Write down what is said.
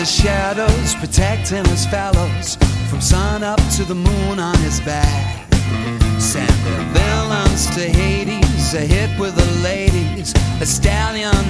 the shadows, protecting his fellows from sun up to the moon on his back. Send the villains to Hades, a hit with the ladies, a stallion